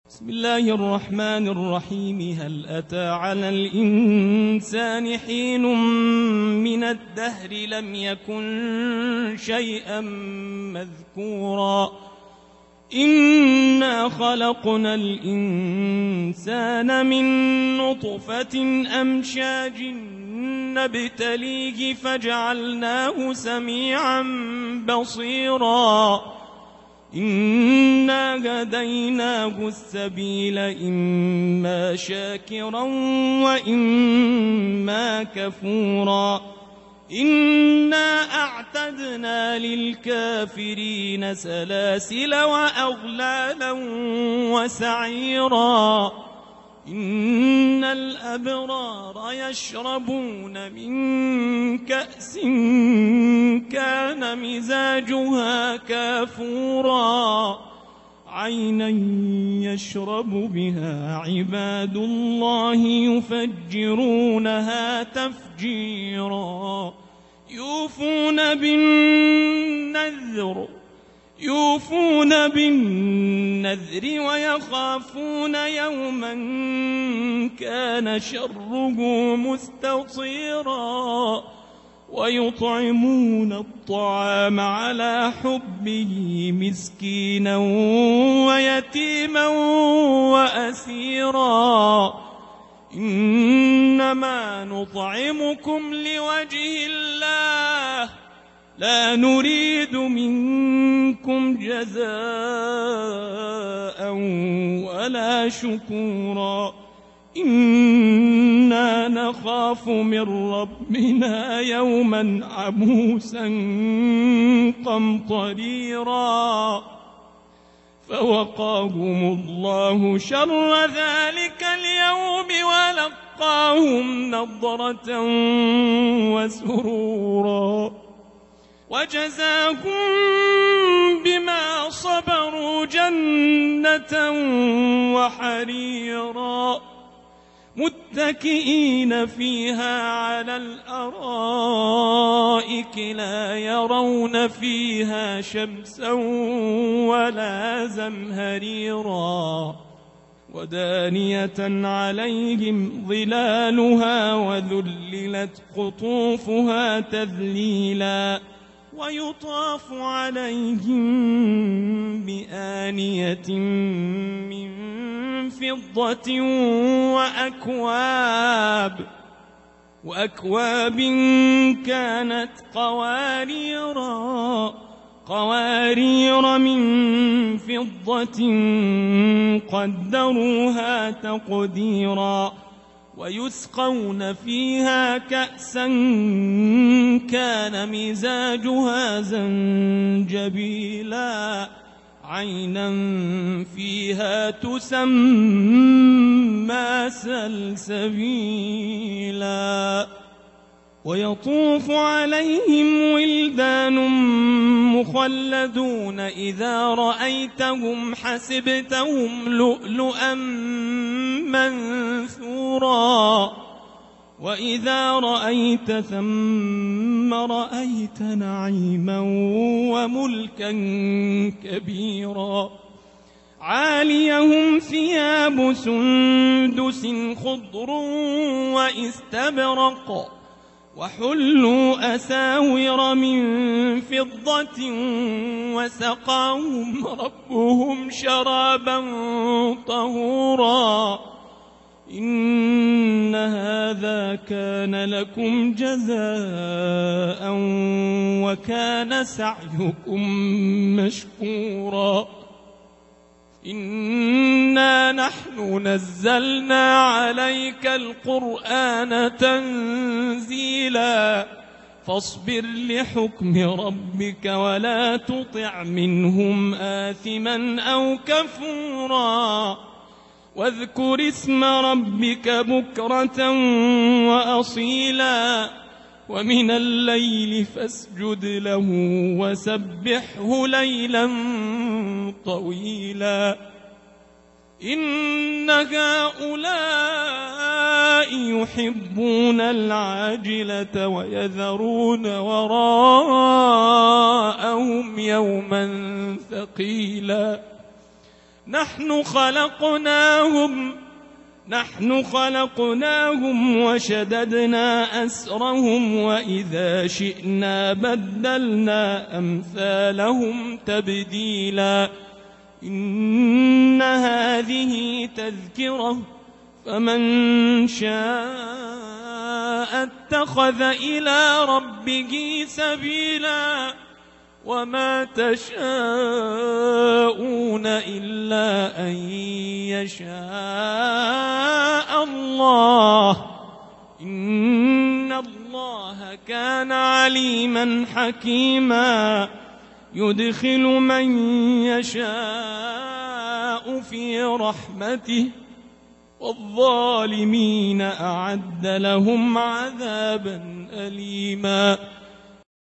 بسم الله الرحمن الرحيم. هل أتى على الإنسان حين من الدهر لم يكن شيئا مذكورا إنا خلقنا الإنسان من نطفة أمشاج نبتليه فجعلناه سميعا بصيرا إنا هديناه السبيل إما شاكرا وإما كفورا إنا أعتدنا للكافرين سلاسل وأغلالا وسعيرا إن الأبرار يشربون من كأس كان مزاجها كافورا عينا يشرب بها عباد الله يفجرونها تفجيرا يوفون بالنذر ويخافون يوما كان شره مستطيرا ويطعمون الطعام على حبه مسكينا ويتيما وأسيرا إنما نطعمكم لوجه الله لا نريد منكم جزاء ولا شكورا إنا نخاف من ربنا يوما عبوسا قمطريرا فوقاهم الله شر ذلك اليوم ولقاهم نضرة وسرورا وجزاهم بما صبروا جنة وحريرا متكئين فيها على الأرائك لا يرون فيها شمسا ولا زمهريرا ودانية عليهم ظلالها وذللت قطوفها تذليلا ويطاف عليهم بآنية من فضة وأكواب كانت قوارير من فضة قدروها تقديرا ويسقون فيها كأسا كان مزاجها زنجبيلا عينا فيها تسمى سلسبيلا ويطوف عليهم ولدان مخلدون إذا رأيتهم حسبتهم لؤلؤا منثورا وإذا رأيت ثم رأيت نعيما وملكا كبيرا عاليهم ثياب سندس خضر واستبرق وحلوا أساور من فضة وسقاهم ربهم شرابا طهورا إن هذا كان لكم جزاء وكان سعيكم مشكورا إنا نحن نزلنا عليك القرآن تنزيلا فاصبر لحكم ربك ولا تطع منهم آثما أو كفورا واذكر اسم ربك بكرة وأصيلا ومن الليل فاسجد له وسبحه ليلا طويلا إن هؤلاء يحبون العاجلة ويذرون وراءهم يوما ثقيلا نحن خلقناهم وشددنا أسرهم وإذا شئنا بدلنا أمثالهم تبديلا إن هذه تذكرة فمن شاء اتخذ إلى ربه سبيلا وما تشاءون إلا أن يشاء الله إن الله كان عليما حكيما يدخل من يشاء في رحمته والظالمين أعد لهم عذابا أليما